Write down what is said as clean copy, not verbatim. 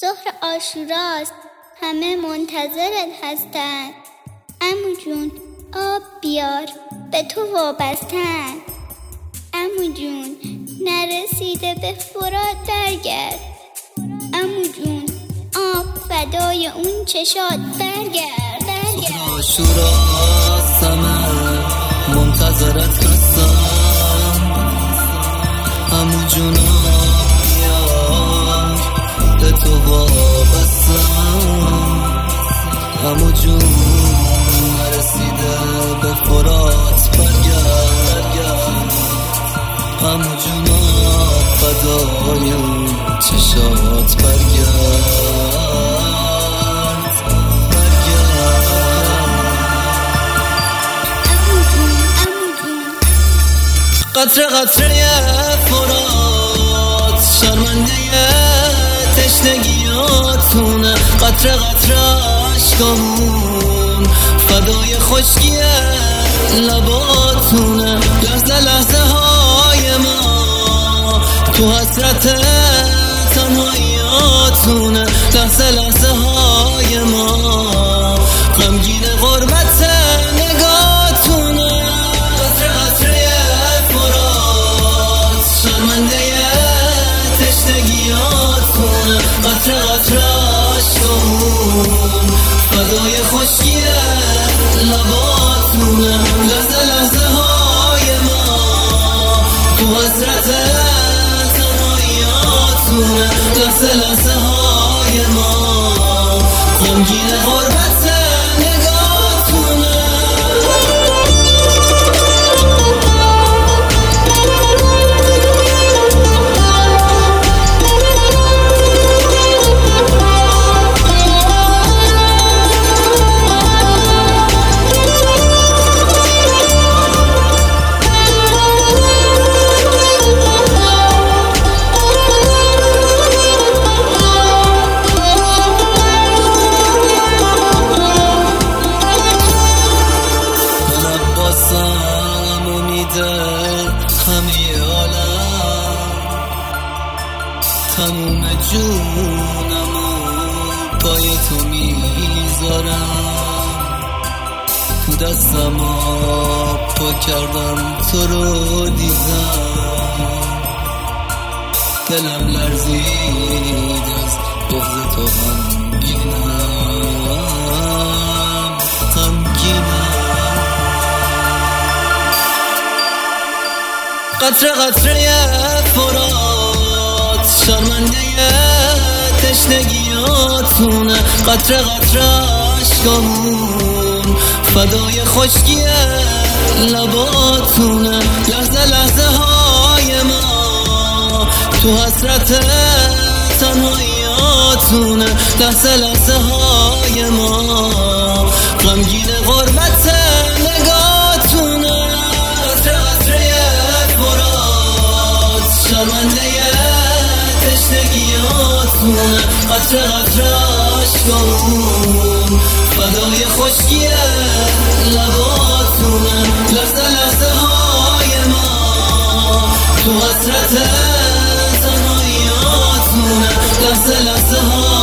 ظهر عاشوراست، همه منتظرت هستن. عمو جون آب بیار، به تو وابستن. عمو جون نرسیده به فرات برگرد. عمو جون آب فدای اون چشات برگرد. ظهر عاشوراست، همه منتظرت هستن. عمو جون آب بیار، به تو وابستن. عمو جون نرسیده به فرات برگرد. عمو جون فدای اون چشات برگرد. قطره قطره فرات، شرمنده تشنگیاتونه. قطره قطره عشقامون، فدای خشکی لباتونه. لحظه لحظه های ما تو حسرت تنهاییاتونه. لحظه لحظه های ما غمگین غربت نگاتونه. قطره قطره فرات، شرمنده تشنگیاتونه. قطره قطره عشقامون، فدای خشکی لباتونه. لحظه لحظه های ما تو حسرت تنهاییاتونه. لحظه لحظه های ما غمگین غربت نگاتونه. همه عالم تموم جونمو پای تو میذارم. تو دستم پا کردم، تو رو دیدم. دلم لرزید از بغض تو، غمگینم. قطره قطره فرات، شرمنده تشنگیاتونه. قطره قطره عشقامون، فدای خشکی لباتونه. لحظه لحظه های ما تو حسرت تنهاییاتونه. لحظه لحظه های ما غمگین غربت نگاتونه. شرمنده تشنگیاتونه. قطره قطره عشقامون، فدای خشکی لباتونه. لحظه لحظه های ما تو حسرت تنهاییاتونه. لحظه لحظه های